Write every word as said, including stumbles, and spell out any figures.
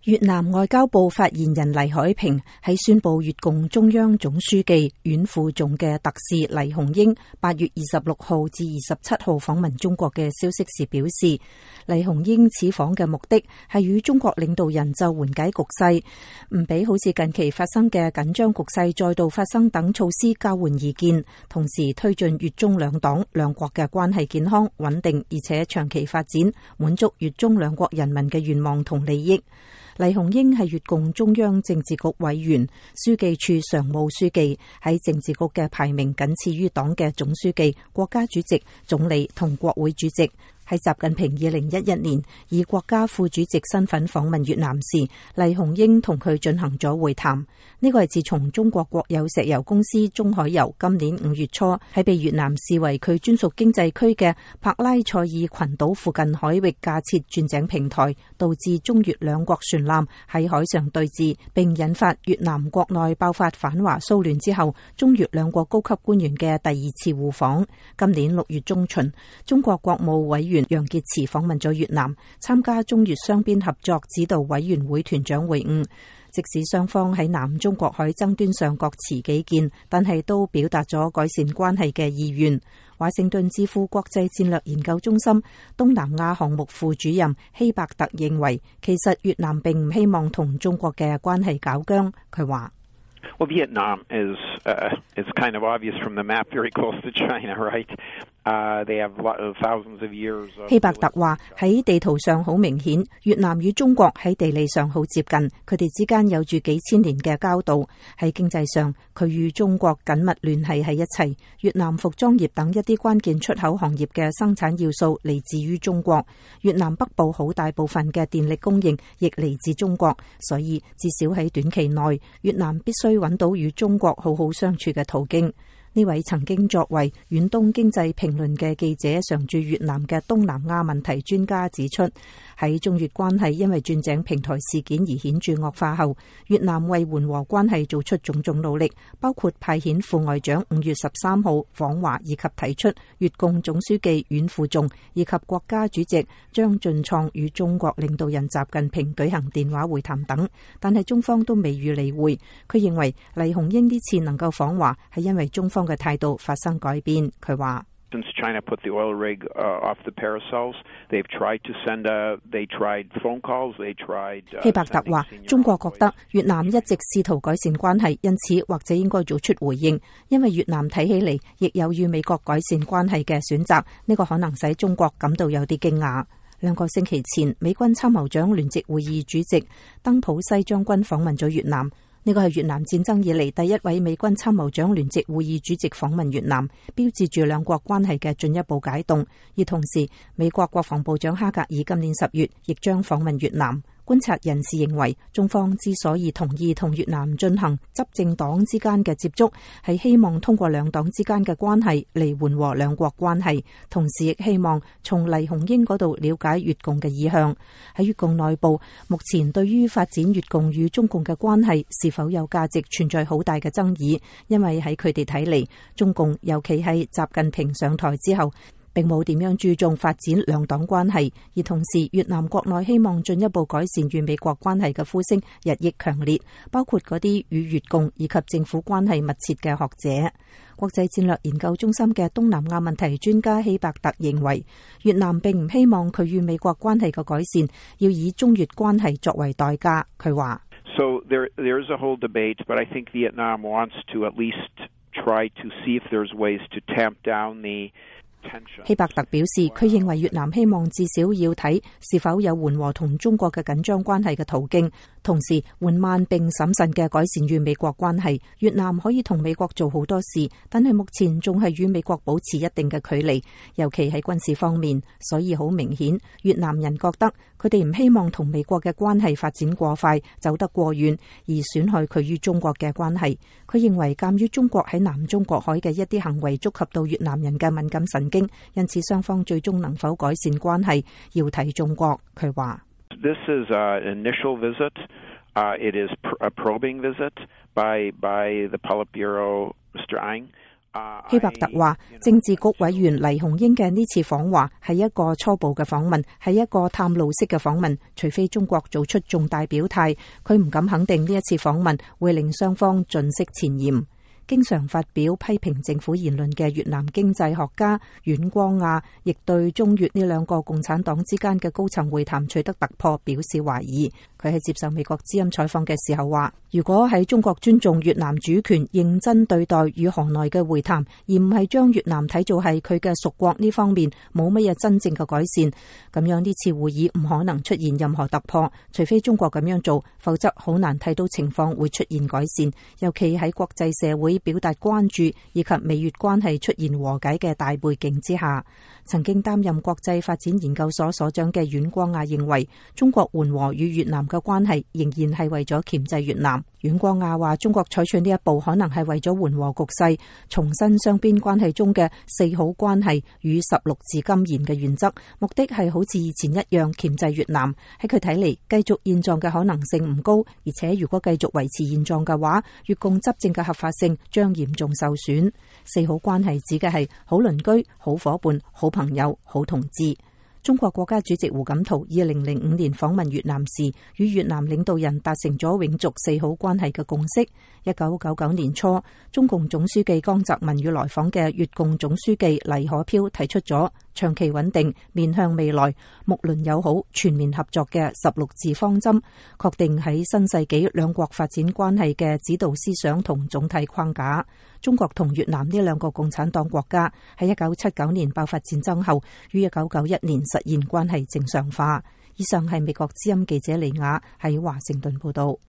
越南外交部發言人黎海平喺宣布越共中央總書記阮富仲嘅特使黎鴻英八月二十六號至二十七號訪問中國嘅消息時表示，黎鴻英此訪嘅目的係與中國領導人就緩解局勢，唔俾好似近期發生嘅緊張局勢再度發生等措施交換意見，同時推進越中兩黨兩國嘅關係健康穩定而且長期發展，滿足越中兩國人民嘅願望同利益。黎鴻英係越共中央政治局委員、書記處常務書記，喺政治局嘅排名僅次於黨嘅總書記、國家主席、總理同國會主席。喺習近平二零一一年以國家副主席身份訪問越南時，黎鴻英同佢進行咗會談。呢個係自從中國國有石油公司中海油今年五月初喺被越南視為佢專屬經濟區嘅柏拉塞爾群島附近海域架設鑽井平台，導致中越兩國船艦喺海上對峙，並引發越南國內爆發反華騷亂之後，中越兩國高級官員嘅第二次互訪。今年六月中旬，中國國務委員楊潔篪訪問咗越南，參加中越雙邊合作指導委員會團長會晤。即使雙方喺南中國海爭端上各持己見，但係都表達咗改善關係嘅意願。華盛頓智庫國際戰略研究中心東南亞項目副主任希伯特認為，其實越南並唔希望同中國嘅關係搞僵。佢話 Well, Vietnam is uh, is kind of obvious from the map, very close to China, right? Uh, they have thousands of years. 希伯特話喺地圖上好明顯，越南與中國喺地理上好接近，佢哋之間有住幾千年嘅交道。喺經濟上，佢與中國緊密聯繫喺一齊。越南服裝業等一啲關鍵出口行業嘅生產要素嚟自於中國。越南北部好大部分嘅電力供應亦嚟自中國，所以至少喺短期內，越南必須揾到與中國好好相處嘅途徑。呢位曾經作為遠東經濟評論嘅記者常駐越南嘅東南亞問題專家指出，喺中越關係因為鑽井平台事件而顯著惡化後，越南為緩和關係做出種種努力，包括派遣副外長五月十三號訪華，以及提出越共總書記阮富仲以及國家主席張俊創與中國領導人習近平舉行電話會談等，但係中方都未予理會。佢認為黎鴻英呢次能夠訪華係因為中方嘅態度發生改變。佢話 Since China put the oil rig uh, off the Paracels, they've tried to send a, they tried phone calls, they tried. 希伯特話，中國覺得越南一直試圖改善關係，因此或者應該做出回應，因為越南睇起嚟亦有與美國改善關係嘅選擇，呢個可能使中國感到有啲驚訝。兩個星期前，美軍參謀長聯席會議主席登普西將軍訪問咗越南。呢個係越南戰爭以嚟第一位美軍參謀長聯席會議主席訪問越南，標誌住兩國關係嘅進一步解凍。而同時，美國國防部長哈格爾今年十月亦將訪問越南。觀察人士認為，中方之所以同意同越南進行執政黨之間嘅接觸，係希望通過兩黨之間嘅關係嚟緩和兩國關係，同時亦希望從黎鴻英嗰度了解越共嘅意向。喺越共內部，目前對於發展越共與中共嘅關係是否有價值存在好大嘅爭議，因為喺佢哋睇嚟，中共尤其係習近平上台之後，並冇點樣注重發展兩黨關係，而同時越南國內希望進一步改善與美國關係嘅呼聲日益強烈，包括嗰啲與越共以及政府關係密切嘅學者。國際戰略研究中心嘅東南亞問題專家希伯特認為，越南並唔希望佢與美國關係嘅改善要以中越關係作為代價。佢話 So there, there is a whole debate, but I think Vietnam wants to at least try to see if there's ways to tamp down the希伯特表示，佢認為越南希望至少要睇是否有緩和同中國嘅緊張關係嘅途徑，同時緩慢並審慎嘅改善與美國關係。越南可以同美國做好多事，但係目前仲係與美國保持一定嘅距離，尤其喺軍事方面。所以好明顯，越南人覺得佢哋唔希望同美國嘅關係發展過快，走得過遠，而損害佢與中國嘅關係。佢認為鑑於中國喺南中國海嘅一啲行為觸及到越南人嘅敏感神經，因此雙方最終能否改善關係，要睇中國。佢話：This is an initial visit. It is a probing visit by by the Politburo, Mister Ang. 希伯特話，政治局委員黎雄英嘅呢次訪華係一個初步嘅訪問，係一個探路式嘅訪問，除非中國做出重大表態，佢唔敢肯定呢一次訪問會令雙方盡釋前嫌。經常發表批評政府言論嘅越南經濟學家阮光亞，亦對中越呢兩個共產黨之間嘅高層會談取得突破表示懷疑。佢喺接受美國之音採訪嘅時候話，如果喺中國尊重越南主權，認真對待與河內嘅會談，而唔係將越南睇做係佢嘅屬國呢方面，冇乜嘢真正嘅改善，咁樣呢次會議唔可能出現任何突破，除非中國咁樣做，否則好難睇到情況會出現改善，尤其喺國際社會表達關注以及美越關係出現和解嘅大背景之下。曾經擔任國際發展研究所所長嘅阮光亞認為，中國緩和與越南嘅關係仍然係為咗鉗制越南。阮光亞話，中國採取呢一步可能係為咗緩和局勢，重申雙邊關係中嘅四好關係與十六字金言嘅原則，目的係好似以前一樣鉗制越南。喺佢睇嚟，繼續現狀嘅可能性唔高，而且如果繼續維持現狀嘅話，越共執政嘅合法性將嚴重受損。四好關係指嘅係好鄰居、好夥伴、好朋友、好同志。中國國家主席胡錦濤二零零五年訪問越南時，與越南領導人達成咗永續四好關係嘅共識。一九九九年初，中共總書記江澤民與來訪嘅越共總書記黎可飄提出咗長期穩定、面向未來、睦鄰友好、全面合作嘅十六字方針，確定喺新世紀兩國發展關係嘅指導思想同總體框架。中國同越南呢兩個共產黨國家喺一九七九年爆發戰爭後，於一九九一年實現關係正常化。以上係美國之音記者李雅喺華盛頓報道。